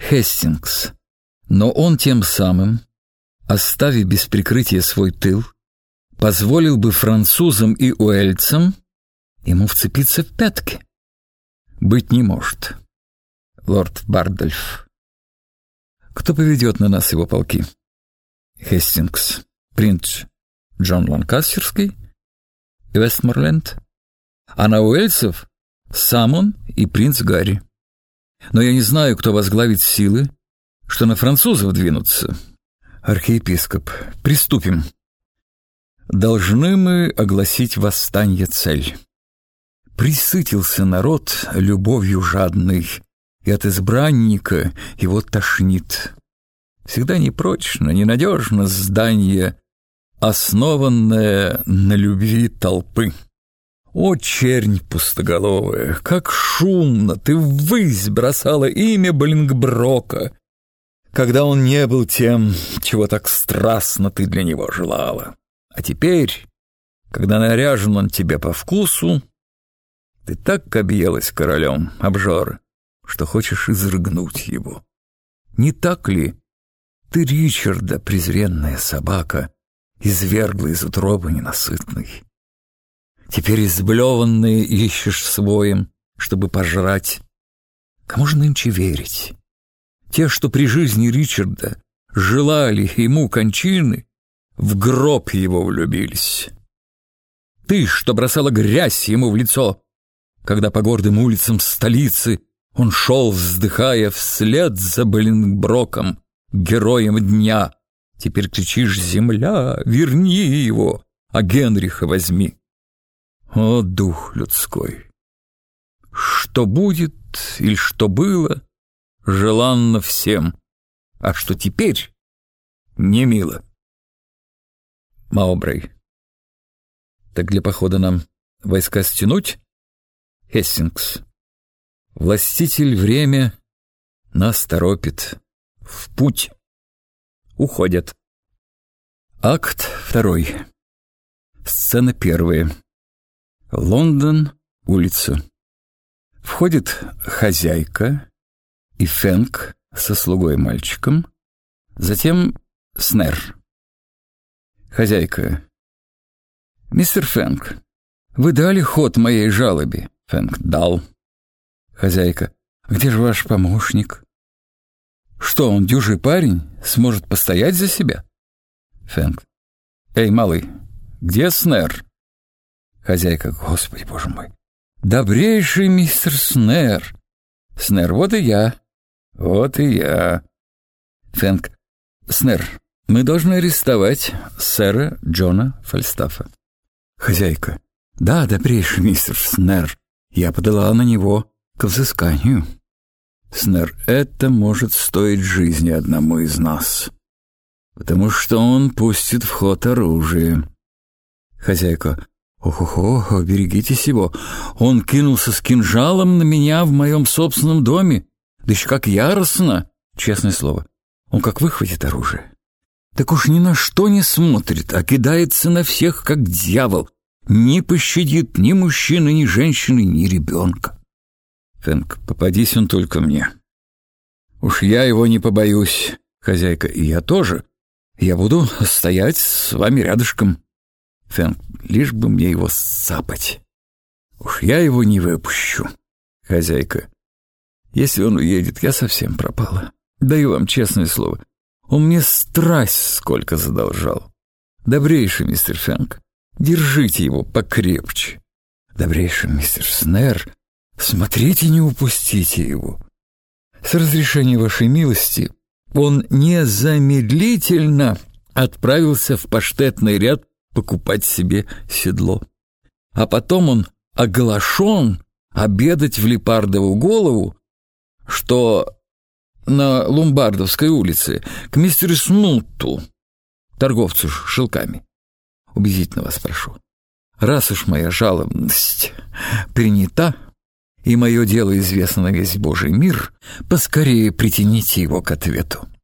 Хестингс. Но он тем самым, оставив без прикрытия свой тыл, позволил бы французам и уэльцам ему вцепиться в пятки. Быть не может. Лорд Бардольф. Кто поведет на нас его полки? Хестингс, принц Джон Ланкастерский и Вестморленд. А на уэльцев сам он и принц Гарри. Но я не знаю, кто возглавит силы, что на французов двинутся. Архиепископ, приступим. Должны мы огласить восстанье цель. Присытился народ любовью жадной, и от избранника его тошнит. Всегда непрочно, ненадежно здание, основанное на любви толпы. О, чернь пустоголовая, как шумно ты ввысь бросала имя Болингброка, когда он не был тем, чего так страстно ты для него желала. А теперь, когда наряжен он тебе по вкусу, ты так объелась королем, обжора, что хочешь изрыгнуть его. Не так ли ты Ричарда, презренная собака, извергла из утробы ненасытной? Теперь изблеванные ищешь своим, чтобы пожрать. Кому же нынче верить? Те, что при жизни Ричарда желали ему кончины, в гроб его влюбились. Ты, что бросала грязь ему в лицо, когда по гордым улицам столицы он шел, вздыхая, вслед за Боlingbроком, героем дня, теперь кричишь: «Земля, верни его, а Генриха возьми». О, дух людской! Что будет или что было, желанно всем, а что теперь не мило. Маубрей. Так для похода нам войска стянуть? Хестингс. Властитель время нас торопит. В путь. Уходят. Акт 2. Сцена 1. Лондон, улица. Входит хозяйка и Фэнк со слугой-мальчиком, затем Снер. Хозяйка. «Мистер Фэнк, вы дали ход моей жалобе?» Фэнк. «Дал». Хозяйка. «Где же ваш помощник? Что, он дюжий парень, сможет постоять за себя?» Фэнк. «Эй, малый, где Снер?» Хозяйка. «Господи, боже мой! Добрейший мистер Снер!» Снер. «Вот и я. Вот и я». Фэнк. «Снер, мы должны арестовать сэра Джона Фальстафа». Хозяйка. «Да, добрейший мистер Снер, я подала на него к взысканию». Снер. «Это может стоить жизни одному из нас, потому что он пустит в ход оружие». Хозяйка. «Ох-ох-ох, берегитесь его. Он кинулся с кинжалом на меня в моем собственном доме. Да еще как яростно, честное слово. Он как выхватит оружие, так уж ни на что не смотрит, а кидается на всех, как дьявол. Не пощадит ни мужчины, ни женщины, ни ребенка». Фэнк. «Попадись он только мне. Уж я его не побоюсь». Хозяйка. «И я тоже. Я буду стоять с вами рядышком». Фэнк. «Лишь бы мне его сцапать. Уж я его не выпущу». Хозяйка. «Если он уедет, я совсем пропала. Даю вам честное слово. Он мне страсть сколько задолжал. Добрейший мистер Фэнк, держите его покрепче. Добрейший мистер Снер, смотрите, не упустите его. С разрешения вашей милости он незамедлительно отправился в паштетный ряд покупать себе седло. А потом он оглашен обедать в Лепардову голову, что на Ломбардовской улице, к мистеру Снутту, торговцу шелками. Убедительно вас прошу, раз уж моя жалобность принята, и мое дело известно на весь Божий мир, поскорее притяните его к ответу».